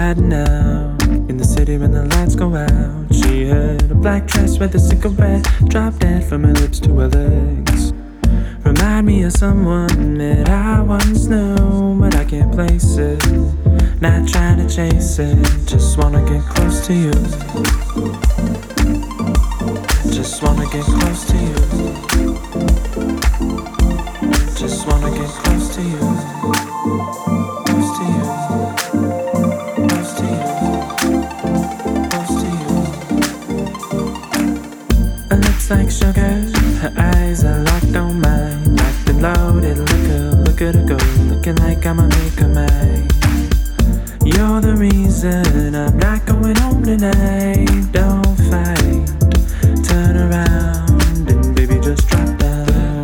riding out in the city when the lights go out. She had a black dress with a cigarette, dropped dead from her lips to her legs. Remind me of someone that I once knew, but I can't place it. Not trying to chase it, just wanna get close to you. Just wanna get close to you. Just wanna get close to you. Close to you. Close to you. Close to you. Her lips like sugar, her eyes are locked on mine. Locked and loaded, look at her go, looking like I'ma make her mine. You're the reason I'm not going home tonight. Don't fight, turn around and baby just drop down.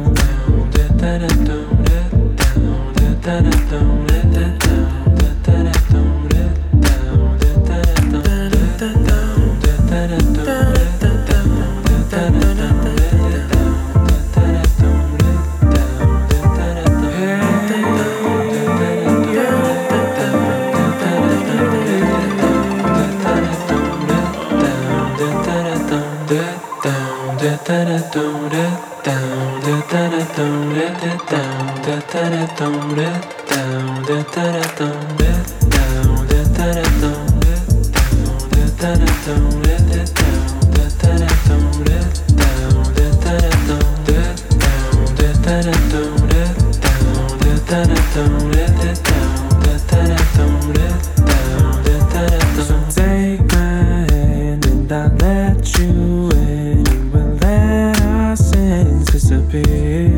Take my hand and I'll let you in, and we'll let our sins disappear.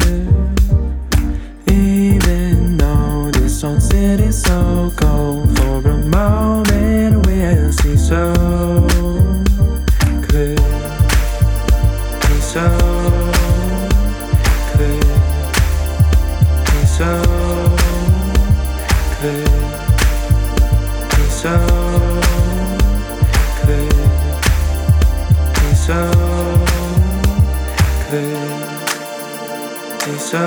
Even though this old city's so cold, for a moment we'll see so clear. See so clear. See so clear. See so clear. See so clear. See so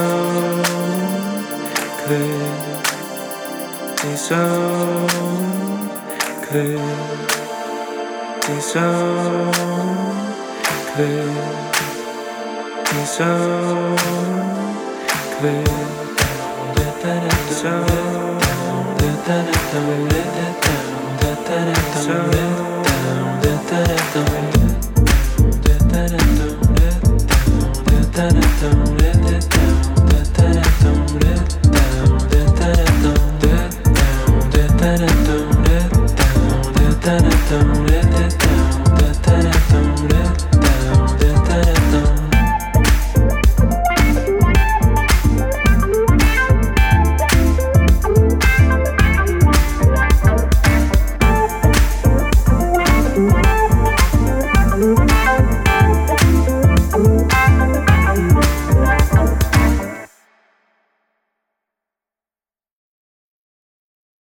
clear. See so clear. See so clear. See so clear. So